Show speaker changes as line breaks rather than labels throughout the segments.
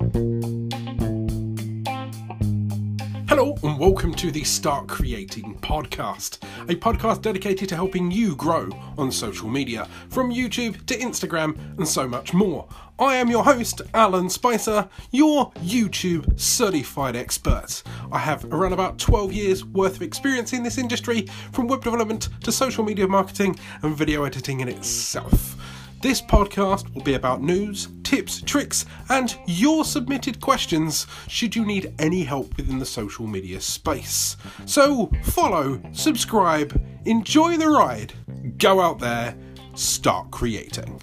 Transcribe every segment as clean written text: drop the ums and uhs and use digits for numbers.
Hello and welcome to the Start Creating podcast, a podcast dedicated to helping you grow on social media, from YouTube to Instagram and so much more. I am your host, Alan Spicer, your YouTube certified expert. I have around about 12 years worth of experience in this industry, from web development to social media marketing and video editing in itself. This podcast will be about news, tips, tricks, and your submitted questions should you need any help within the social media space. So follow, subscribe, enjoy the ride, go out there, start creating.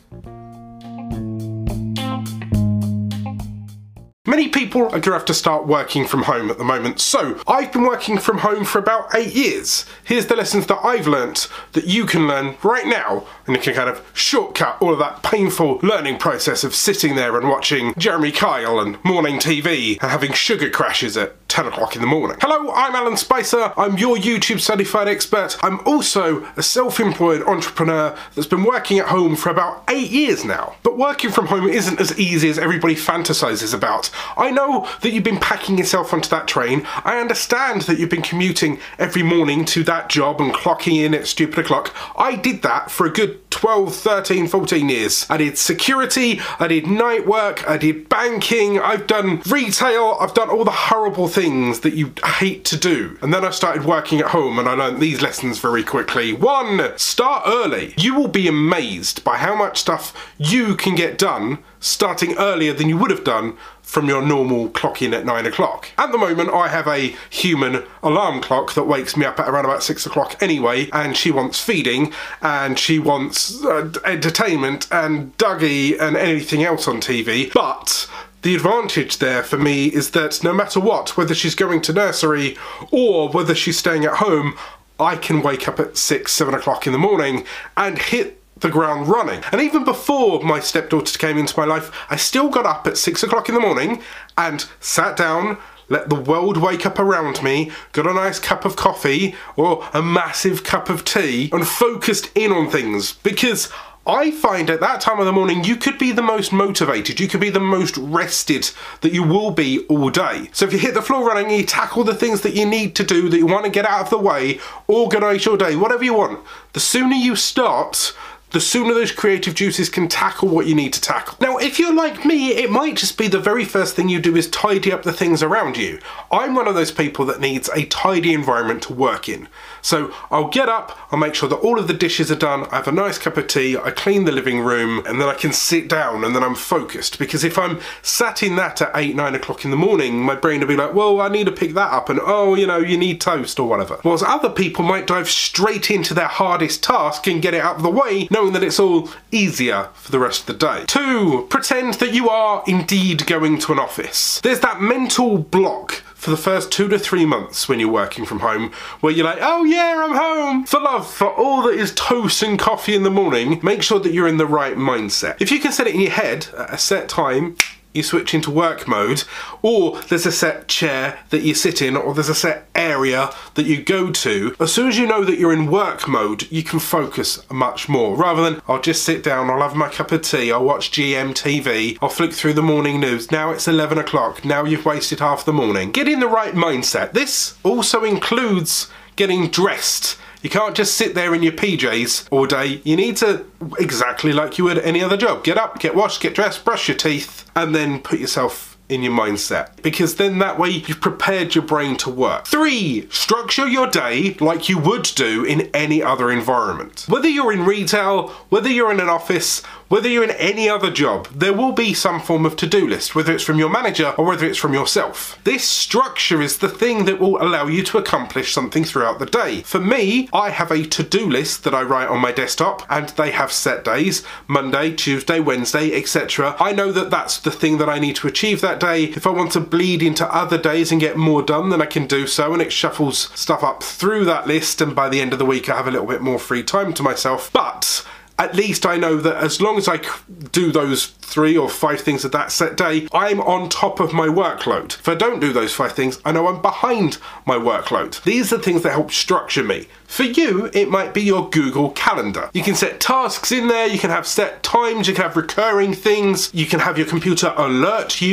Many people are going to have to start working from home at the moment, so I've been working from home for about 8 years. Here's the lessons that I've learnt that you can learn right now, and you can kind of shortcut all of that painful learning process of sitting there and watching Jeremy Kyle and morning TV and having sugar crashes at 10 o'clock in the morning. Hello, I'm Alan Spicer. I'm your YouTube certified expert. I'm also a self-employed entrepreneur that's been working at home for about 8 years now. But working from home isn't as easy as everybody fantasizes about. I know that you've been packing yourself onto that train. I understand that you've been commuting every morning to that job and clocking in at stupid o'clock. I did that for a good 12, 13, 14 years. I did security, I did night work, I did banking, I've done retail, I've done all the horrible things that you hate to do. And then I started working at home and I learned these lessons very quickly. 1, start early. You will be amazed by how much stuff you can get done starting earlier than you would have done from your normal clock in at 9 o'clock. At the moment, I have a human alarm clock that wakes me up at around about 6 o'clock anyway, and she wants feeding, and she wants entertainment, and Dougie, and anything else on TV. But the advantage there for me is that no matter what, whether she's going to nursery or whether she's staying at home, I can wake up at 6, 7 o'clock in the morning and hit the ground running. And even before my stepdaughter came into my life, I still got up at 6 o'clock in the morning and sat down, let the world wake up around me, got a nice cup of coffee or a massive cup of tea and focused in on things, because I find at that time of the morning you could be the most motivated, you could be the most rested that you will be all day. So if you hit the floor running, you tackle the things that you need to do, that you want to get out of the way, organise your day, whatever you want. The sooner you start, the sooner those creative juices can tackle what you need to tackle. Now, if you're like me, it might just be the very first thing you do is tidy up the things around you. I'm one of those people that needs a tidy environment to work in. So I'll get up, I'll make sure that all of the dishes are done, I have a nice cup of tea, I clean the living room, and then I can sit down and then I'm focused. Because if I'm sat in that at 8, 9 o'clock in the morning, my brain will be like, well, I need to pick that up, and oh, you know, you need toast or whatever. Whilst other people might dive straight into their hardest task and get it out of the way, knowing that it's all easier for the rest of the day. 2, pretend that you are indeed going to an office. There's that mental block for the first 2 to 3 months when you're working from home, where you're like, oh yeah, I'm home. For love, for all that is toast and coffee in the morning, make sure that you're in the right mindset. If you can set it in your head at a set time, you switch into work mode, or there's a set chair that you sit in, or there's a set area that you go to. As soon as you know that you're in work mode, you can focus much more, rather than I'll just sit down, I'll have my cup of tea, I'll watch GMTV, I'll flick through the morning news, now it's 11 o'clock, now you've wasted half the morning. Get in the right mindset. This also includes getting dressed. You can't just sit there in your PJs all day. You need to, exactly like you would any other job, get up, get washed, get dressed, brush your teeth, and then put yourself in your mindset, because then that way you've prepared your brain to work. 3, structure your day like you would do in any other environment. Whether you're in retail, whether you're in an office, whether you're in any other job, there will be some form of to-do list, whether it's from your manager or whether it's from yourself. This structure is the thing that will allow you to accomplish something throughout the day. For me, I have a to-do list that I write on my desktop, and they have set days, Monday, Tuesday, Wednesday, etc. I know that that's the thing that I need to achieve that day. If I want to bleed into other days and get more done, then I can do so, and it shuffles stuff up through that list, and by the end of the week I have a little bit more free time to myself. But at least I know that as long as I do those 3 or 5 things of that set day, I'm on top of my workload. If I don't do those 5 things, I know I'm behind my workload. These are things that help structure me. For you, it might be your Google Calendar. You can set tasks in there, you can have set times, you can have recurring things, you can have your computer alert you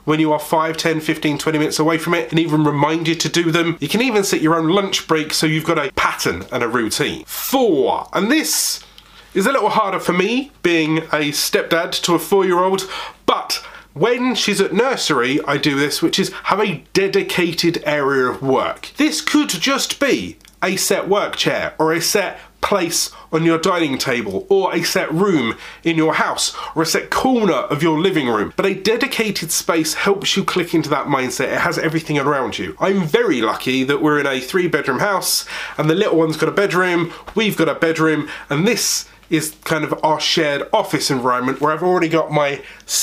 when you are 5, 10, 15, 20 minutes away from it and even remind you to do them. You can even set your own lunch break so you've got a pattern and a routine. 4, and this is a little harder for me being a stepdad to a 4-year-old, but when she's at nursery, I do this, which is have a dedicated area of work. This could just be a set work chair or a set place on your dining table or a set room in your house or a set corner of your living room. But a dedicated space helps you click into that mindset. It has everything around you. I'm very lucky that we're in a 3-bedroom house and the little one's got a bedroom, we've got a bedroom, and this is kind of our shared office environment where I've already got my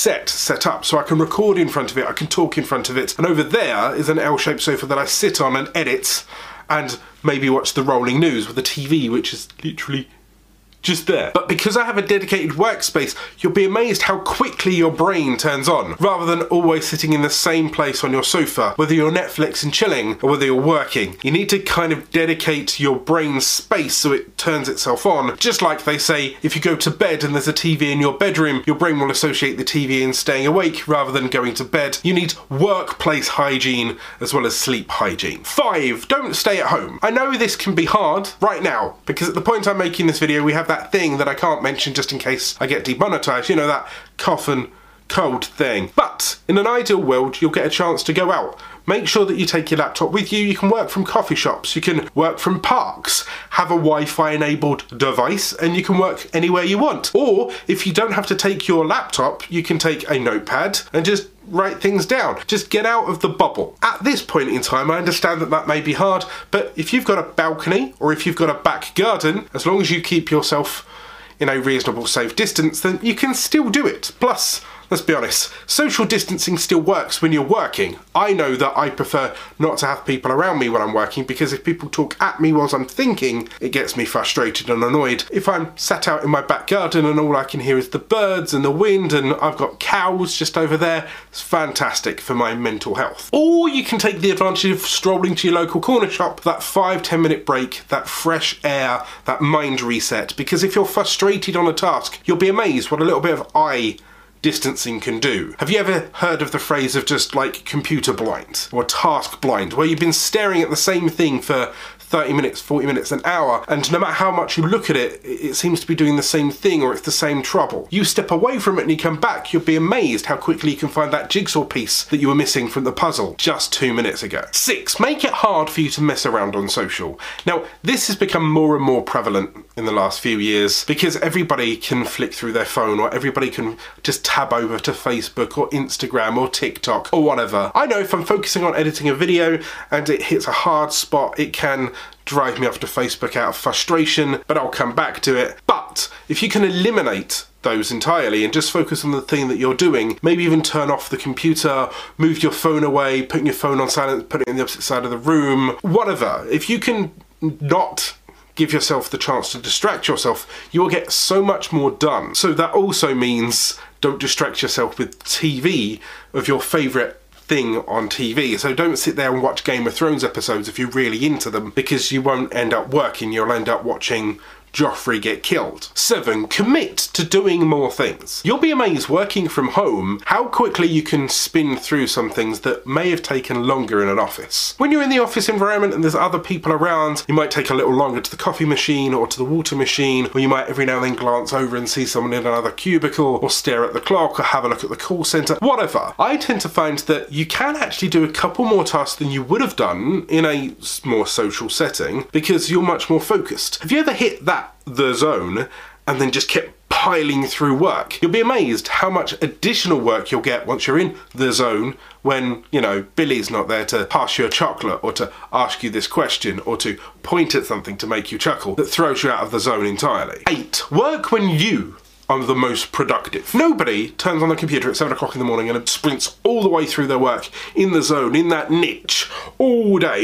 set up so I can record in front of it, I can talk in front of it, and over there is an L-shaped sofa that I sit on and edit and maybe watch the rolling news with the TV, which is literally just there. But because I have a dedicated workspace, you'll be amazed how quickly your brain turns on, rather than always sitting in the same place on your sofa, whether you're Netflix and chilling or whether you're working. You need to kind of dedicate your brain space so it turns itself on. Just like they say, if you go to bed and there's a TV in your bedroom, your brain will associate the TV and staying awake rather than going to bed. You need workplace hygiene as well as sleep hygiene. 5, don't stay at home. I know this can be hard right now, because at the point I'm making this video, we have that thing that I can't mention just in case I get demonetized, you know, that cough and cold thing. But in an ideal world, you'll get a chance to go out. Make sure that you take your laptop with you. You can work from coffee shops, you can work from parks, have a Wi-Fi enabled device, and you can work anywhere you want. Or if you don't have to take your laptop, you can take a notepad and just write things down. Just get out of the bubble. At this point in time, I understand that that may be hard, but if you've got a balcony or if you've got a back garden, as long as you keep yourself in a reasonable safe distance, then you can still do it. Plus, let's be honest, social distancing still works when you're working. I know that I prefer not to have people around me when I'm working, because if people talk at me whilst I'm thinking, it gets me frustrated and annoyed. If I'm sat out in my back garden and all I can hear is the birds and the wind and I've got cows just over there, it's fantastic for my mental health. Or you can take the advantage of strolling to your local corner shop, that 5-10 minute break, that fresh air, that mind reset, because if you're frustrated on a task, you'll be amazed what a little bit of eye distancing can do. Have you ever heard of the phrase of just like computer blind or task blind, where you've been staring at the same thing for 30 minutes, 40 minutes, an hour, and no matter how much you look at it, it seems to be doing the same thing or it's the same trouble. You step away from it and you come back, you'll be amazed how quickly you can find that jigsaw piece that you were missing from the puzzle just 2 minutes ago. 6, make it hard for you to mess around on social. Now, this has become more and more prevalent in the last few years because everybody can flick through their phone, or everybody can just tab over to Facebook or Instagram or TikTok or whatever. I know if I'm focusing on editing a video and it hits a hard spot, it can drive me off to Facebook out of frustration, but I'll come back to it. But if you can eliminate those entirely and just focus on the thing that you're doing, maybe even turn off the computer, move your phone away, putting your phone on silent, put it in the opposite side of the room, whatever. If you can not give yourself the chance to distract yourself, you will get so much more done. So that also means don't distract yourself with TV of your favourite thing on TV. So don't sit there and watch Game of Thrones episodes if you're really into them, because you won't end up working, you'll end up watching Joffrey get killed. 7, commit to doing more things. You'll be amazed working from home how quickly you can spin through some things that may have taken longer in an office. When you're in the office environment and there's other people around, you might take a little longer to the coffee machine or to the water machine, or you might every now and then glance over and see someone in another cubicle, or stare at the clock, or have a look at the call centre, whatever. I tend to find that you can actually do a couple more tasks than you would have done in a more social setting because you're much more focused. Have you ever hit the zone and then just kept piling through work? You'll be amazed how much additional work you'll get once you're in the zone when, you know, Billy's not there to pass you a chocolate or to ask you this question or to point at something to make you chuckle, that throws you out of the zone entirely. 8, work when you are the most productive. Nobody turns on the computer at 7 o'clock in the morning and sprints all the way through their work in the zone, in that niche, all day,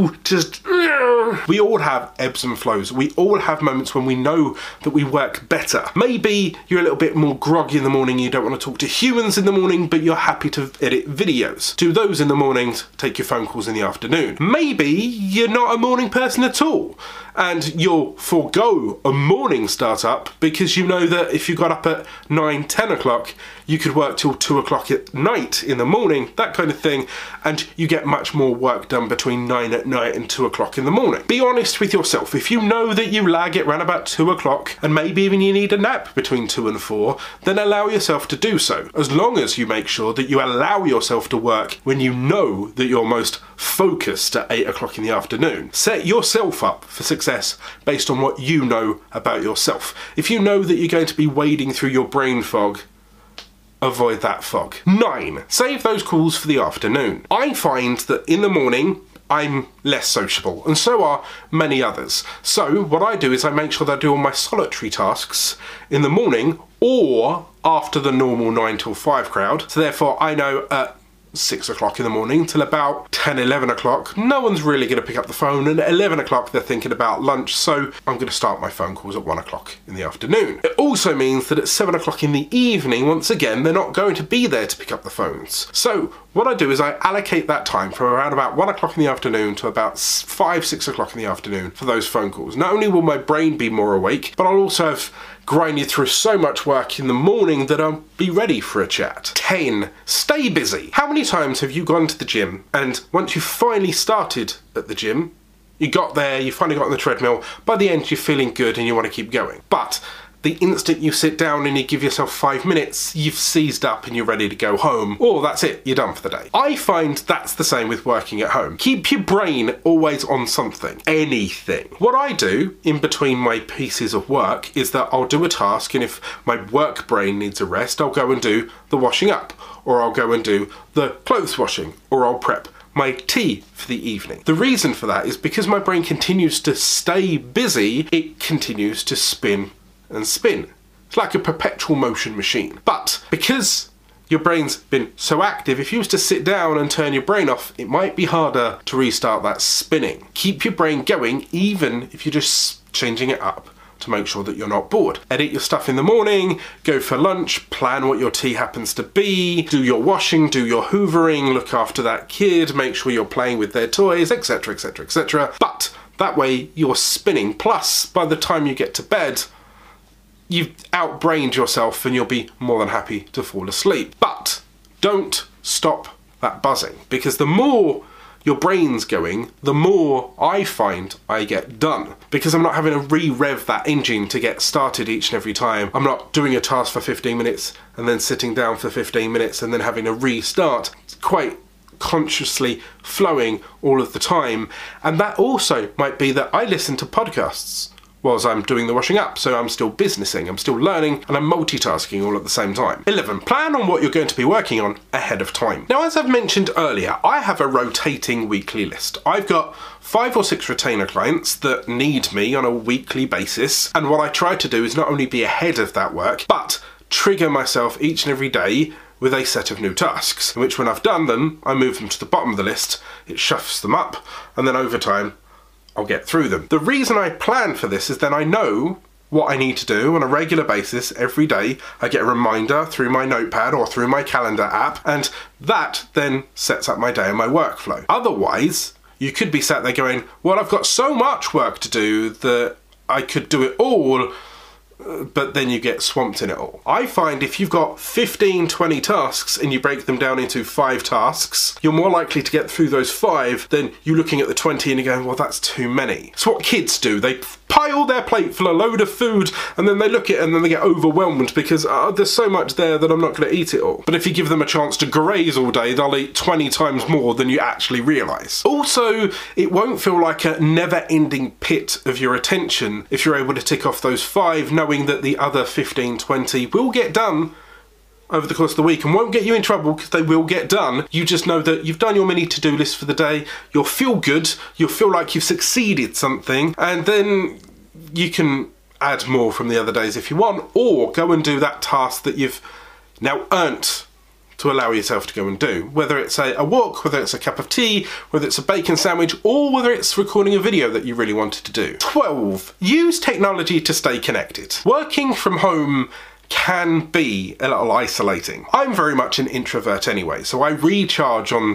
we all have ebbs and flows. We all have moments when we know that we work better. Maybe you're a little bit more groggy in the morning, you don't want to talk to humans in the morning, but you're happy to edit videos. Do those in the mornings, take your phone calls in the afternoon. Maybe you're not a morning person at all, and you'll forego a morning startup because you know that if you got up at 9, 10 o'clock, you could work till 2 o'clock at night in the morning, that kind of thing, and you get much more work done between 9 at night and 2 o'clock in the morning. Be honest with yourself. If you know that you lag it around about 2 o'clock, and maybe even you need a nap between 2 and 4, then allow yourself to do so, as long as you make sure that you allow yourself to work when you know that you're most focused at 8 o'clock in the afternoon. Set yourself up for success based on what you know about yourself. If you know that you're going to be wading through your brain fog, avoid that fog. 9. Save those calls for the afternoon. I find that in the morning, I'm less sociable, and so are many others. So what I do is I make sure that I do all my solitary tasks in the morning or after the normal 9 till 5 crowd. So therefore I know at 6 o'clock in the morning till about 10, 11 o'clock, no one's really going to pick up the phone, and at 11 o'clock they're thinking about lunch, so I'm going to start my phone calls at 1 o'clock in the afternoon. It also means that at 7 o'clock in the evening, once again, they're not going to be there to pick up the phones. So what I do is I allocate that time from around about 1 o'clock in the afternoon to about 5, 6 o'clock in the afternoon for those phone calls. Not only will my brain be more awake, but I'll also have grinded through so much work in the morning that I'll be ready for a chat. 10. Stay busy. How many times have you gone to the gym and once you finally started at the gym, you got there, you finally got on the treadmill, by the end you're feeling good and you want to keep going. But the instant you sit down and you give yourself 5 minutes, you've seized up and you're ready to go home. Or that's it, you're done for the day. I find that's the same with working at home. Keep your brain always on something, anything. What I do in between my pieces of work is that I'll do a task, and if my work brain needs a rest, I'll go and do the washing up, or I'll go and do the clothes washing, or I'll prep my tea for the evening. The reason for that is because my brain continues to stay busy, it continues to spin and spin. It's like a perpetual motion machine. But because your brain's been so active, if you was to sit down and turn your brain off, it might be harder to restart that spinning. Keep your brain going even if you're just changing it up to make sure that you're not bored. Edit your stuff in the morning, go for lunch, plan what your tea happens to be, do your washing, do your hoovering, look after that kid, make sure you're playing with their toys, etc, etc, etc. But that way you're spinning. Plus, by the time you get to bed, you've outbrained yourself and you'll be more than happy to fall asleep. But don't stop that buzzing, because the more your brain's going, the more I find I get done. Because I'm not having to re-rev that engine to get started each and every time. I'm not doing a task for 15 minutes and then sitting down for 15 minutes and then having to restart. It's quite consciously flowing all of the time. And that also might be that I listen to podcasts whilst I'm doing the washing up, so I'm still businessing, I'm still learning, and I'm multitasking all at the same time. 11. Plan on what you're going to be working on ahead of time. Now, as I've mentioned earlier, I have a rotating weekly list. I've got 5 or 6 retainer clients that need me on a weekly basis, and what I try to do is not only be ahead of that work, but trigger myself each and every day with a set of new tasks, in which when I've done them, I move them to the bottom of the list, it shuffles them up, and then over time, I'll get through them. The reason I plan for this is then I know what I need to do on a regular basis every day. I get a reminder through my notepad or through my calendar app, and that then sets up my day and my workflow. Otherwise, you could be sat there going, well, I've got so much work to do that I could do it all, but then you get swamped in it all. I find if you've got 15, 20 tasks and you break them down into 5 tasks, you're more likely to get through those 5 than you looking at the 20 and you're going, well, that's too many. It's what kids do. They pile their plate full of a load of food and then they look at it and then they get overwhelmed because there's so much there that I'm not going to eat it all. But if you give them a chance to graze all day, they'll eat 20 times more than you actually realise. Also, it won't feel like a never-ending pit of your attention if you're able to tick off those 5, knowing that the other 15, 20 will get done over the course of the week and won't get you in trouble because they will get done. You just know that you've done your mini to-do list for the day, you'll feel good, you'll feel like you've succeeded something, and then you can add more from the other days if you want, or go and do that task that you've now earned to allow yourself to go and do. Whether it's a walk, whether it's a cup of tea, whether it's a bacon sandwich, or whether it's recording a video that you really wanted to do. 12. Use technology to stay connected. Working from home can be a little isolating. I'm very much an introvert anyway, so I recharge on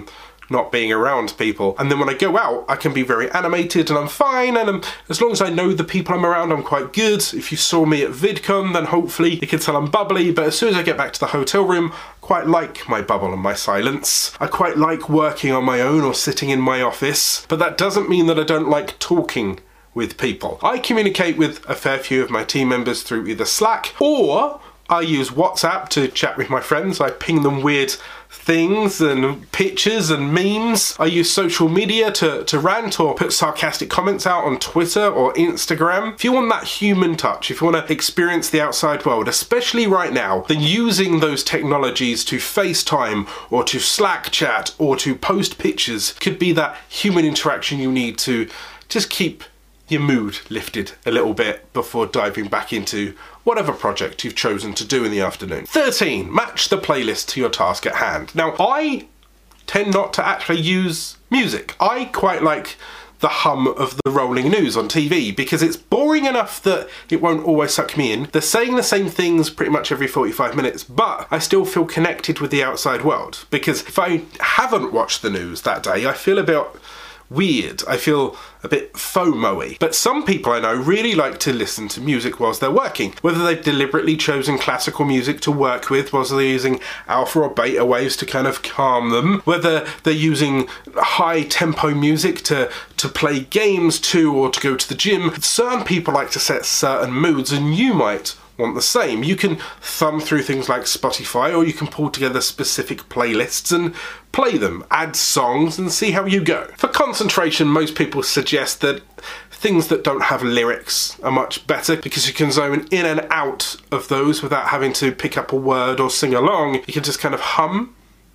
not being around people. And then when I go out, I can be very animated and I'm fine, and as long as I know the people I'm around, I'm quite good. If you saw me at VidCon, then hopefully you can tell I'm bubbly, but as soon as I get back to the hotel room, I quite like my bubble and my silence. I quite like working on my own or sitting in my office, but that doesn't mean that I don't like talking with people. I communicate with a fair few of my team members through either Slack, or I use WhatsApp to chat with my friends. I ping them weird things and pictures and memes. I use social media to rant or put sarcastic comments out on Twitter or Instagram. If you want that human touch, if you want to experience the outside world, especially right now, then using those technologies to FaceTime or to Slack chat or to post pictures could be that human interaction you need to just keep your mood lifted a little bit before diving back into whatever project you've chosen to do in the afternoon. 13, match the playlist to your task at hand. Now, I tend not to actually use music. I quite like the hum of the rolling news on TV because it's boring enough that it won't always suck me in. They're saying the same things pretty much every 45 minutes, but I still feel connected with the outside world, because if I haven't watched the news that day, I feel a bit weird. I feel a bit FOMO-y. But some people I know really like to listen to music whilst they're working, whether they've deliberately chosen classical music to work with, whilst they're using alpha or beta waves to kind of calm them, whether they're using high tempo music to play games to, or to go to the gym. Certain people like to set certain moods, and you might want the same. You can thumb through things like Spotify, or you can pull together specific playlists and play them, add songs and see how you go. For concentration, most people suggest that things that don't have lyrics are much better, because you can zone in and out of those without having to pick up a word or sing along. You can just kind of hum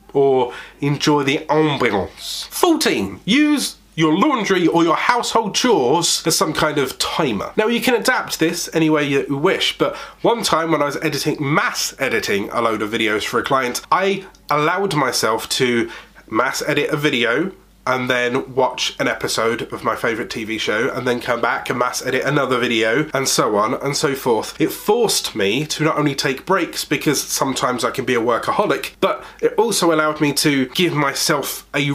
or enjoy the ambience. 14, use your laundry or your household chores as some kind of timer. Now, you can adapt this any way you wish, but one time when I was mass editing a load of videos for a client, I allowed myself to mass edit a video and then watch an episode of my favourite TV show and then come back and mass edit another video, and so on and so forth. It forced me to not only take breaks, because sometimes I can be a workaholic, but it also allowed me to give myself a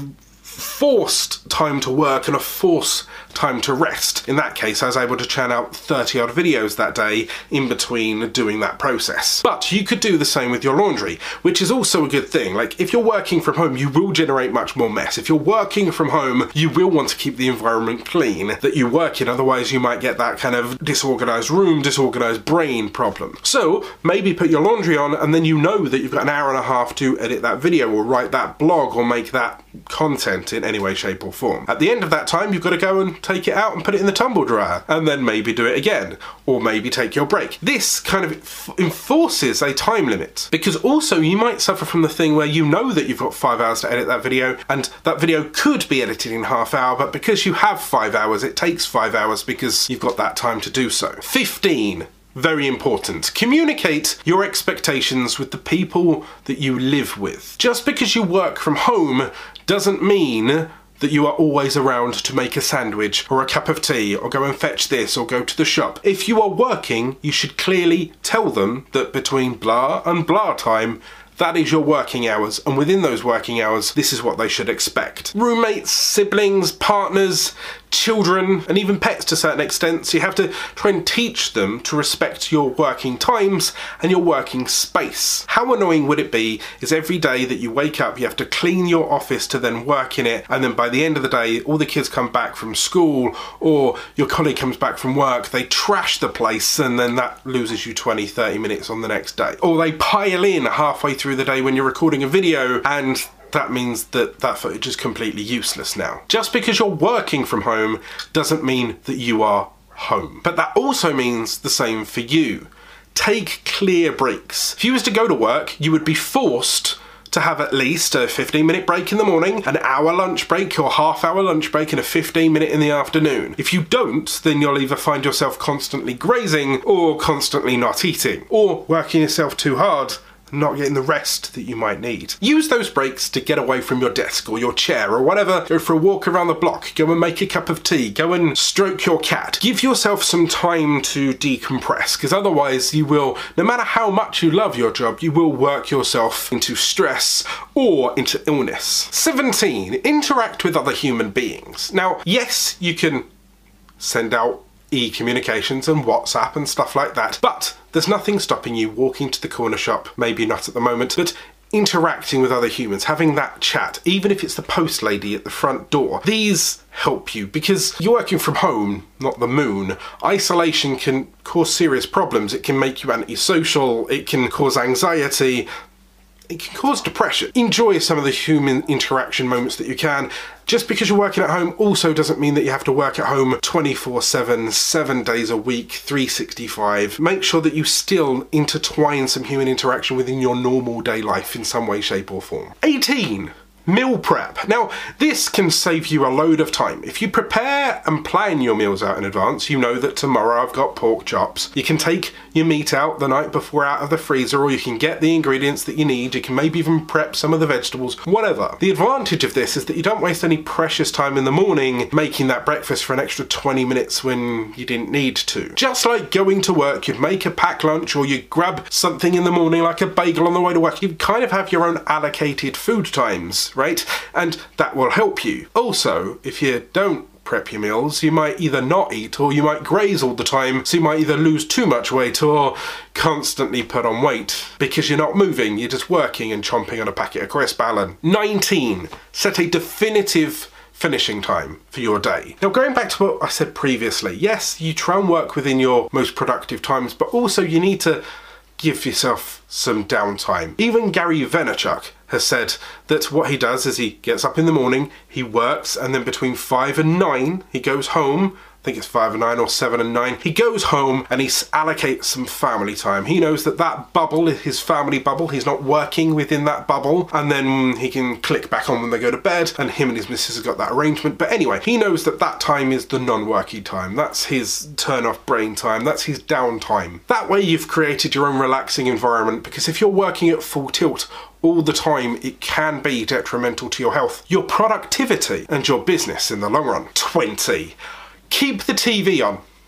forced time to work and a forced time to rest. In that case, I was able to churn out 30 odd videos that day in between doing that process. But you could do the same with your laundry, which is also a good thing. Like, if you're working from home, you will generate much more mess. If you're working from home, you will want to keep the environment clean that you work in, otherwise you might get that kind of disorganized room, disorganized brain problem. So maybe put your laundry on, and then you know that you've got an hour and a half to edit that video or write that blog or make that content in any way, shape or form. At the end of that time, you've got to go and take it out and put it in the tumble dryer, and then maybe do it again, or maybe take your break. This kind of enforces a time limit, because also you might suffer from the thing where you know that you've got 5 hours to edit that video, and that video could be edited in half hour, but because you have 5 hours, it takes 5 hours because you've got that time to do so. 15. Very important. Communicate your expectations with the people that you live with. Just because you work from home doesn't mean that you are always around to make a sandwich or a cup of tea or go and fetch this or go to the shop. If you are working, you should clearly tell them that between blah and blah time, that is your working hours, and within those working hours, this is what they should expect. Roommates, siblings, partners, children, and even pets to a certain extent, so you have to try and teach them to respect your working times and your working space. How annoying would it be is every day that you wake up, you have to clean your office to then work in it, and then by the end of the day, all the kids come back from school, or your colleague comes back from work, they trash the place, and then that loses you 20-30 minutes on the next day. Or they pile in halfway through the day when you're recording a video, and that means that that footage is completely useless now. Just because you're working from home doesn't mean that you are home. But that also means the same for you. Take clear breaks. If you was to go to work, you would be forced to have at least a 15-minute break in the morning, an hour lunch break or half-hour lunch break, and a 15-minute in the afternoon. If you don't, then you'll either find yourself constantly grazing or constantly not eating, or working yourself too hard not getting the rest that you might need. Use those breaks to get away from your desk or your chair or whatever. Go for a walk around the block, go and make a cup of tea, go and stroke your cat. Give yourself some time to decompress, because otherwise you will, no matter how much you love your job, you will work yourself into stress or into illness. 17, interact with other human beings. Now, yes, you can send out e-communications and WhatsApp and stuff like that, but there's nothing stopping you walking to the corner shop, maybe not at the moment, but interacting with other humans, having that chat, even if it's the post lady at the front door. These help you because you're working from home, not the moon. Isolation can cause serious problems. It can make you antisocial, it can cause anxiety, it can cause depression. Enjoy some of the human interaction moments that you can. Just because you're working at home also doesn't mean that you have to work at home 24/7, 7 days a week, 365. Make sure that you still intertwine some human interaction within your normal day life in some way, shape or form. 18. Meal prep. Now, this can save you a load of time. If you prepare and plan your meals out in advance, you know that tomorrow I've got pork chops. You can take your meat out the night before out of the freezer, or you can get the ingredients that you need. You can maybe even prep some of the vegetables, whatever. The advantage of this is that you don't waste any precious time in the morning making that breakfast for an extra 20 minutes when you didn't need to. Just like going to work, you'd make a packed lunch or you grab something in the morning like a bagel on the way to work. You kind of have your own allocated food times, right? And that will help you. Also, if you don't prep your meals, you might either not eat or you might graze all the time, so you might either lose too much weight or constantly put on weight because you're not moving, you're just working and chomping on a packet of crisp, Alan. 19. Set a definitive finishing time for your day. Now, going back to what I said previously, yes, you try and work within your most productive times, but also you need to give yourself some downtime. Even Gary Vaynerchuk has said that what he does is he gets up in the morning, he works, and then between 5 and 9 he goes home. I think it's 5 and 9 or 7 and 9. He goes home and he allocates some family time. He knows that that bubble is his family bubble. He's not working within that bubble, and then he can click back on when they go to bed, and him and his missus have got that arrangement. But anyway, he knows that that time is the non-worky time. That's his turn-off brain time. That's his downtime. That way you've created your own relaxing environment, because if you're working at full tilt all the time, it can be detrimental to your health, your productivity, and your business in the long run. 20. Keep the TV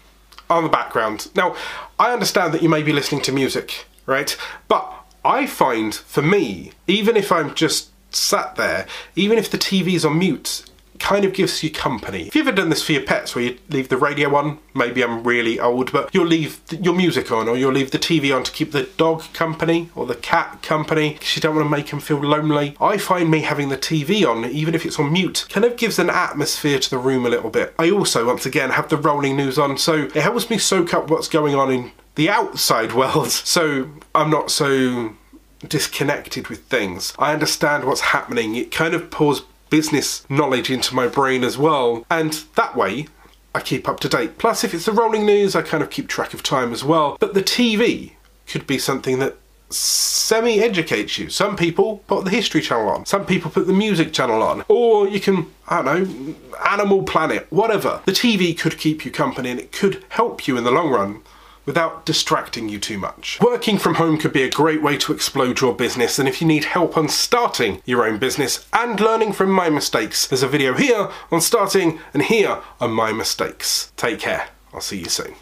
on the background. Now, I understand that you may be listening to music, right? But I find, for me, even if I'm just sat there, even if the TV's on mute, it kind of gives you company. Have you ever done this for your pets, where you leave the radio on? Maybe I'm really old, but you'll leave your music on, or you'll leave the TV on to keep the dog company or the cat company because you don't want to make them feel lonely. I find me having the TV on, even if it's on mute, kind of gives an atmosphere to the room a little bit. I also, once again, have the rolling news on, so it helps me soak up what's going on in the outside world, so I'm not so disconnected with things. I understand what's happening. It kind of pours business knowledge into my brain as well, and that way I keep up to date. Plus, if it's the rolling news, I kind of keep track of time as well. But the TV could be something that semi-educates you. Some people put the History Channel on, some people put the Music Channel on, or you can, I don't know, Animal Planet, whatever. The TV could keep you company, and it could help you in the long run without distracting you too much. Working from home could be a great way to explode your business, and if you need help on starting your own business and learning from my mistakes, there's a video here on starting and here on my mistakes. Take care. I'll see you soon.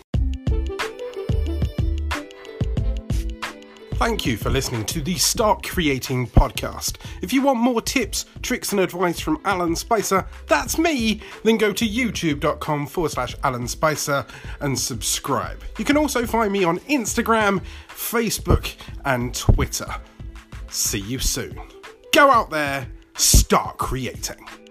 Thank you for listening to the Start Creating podcast. If you want more tips, tricks and advice from Alan Spicer, that's me, then go to youtube.com/Alan Spicer and subscribe. You can also find me on Instagram, Facebook and Twitter. See you soon. Go out there, start creating.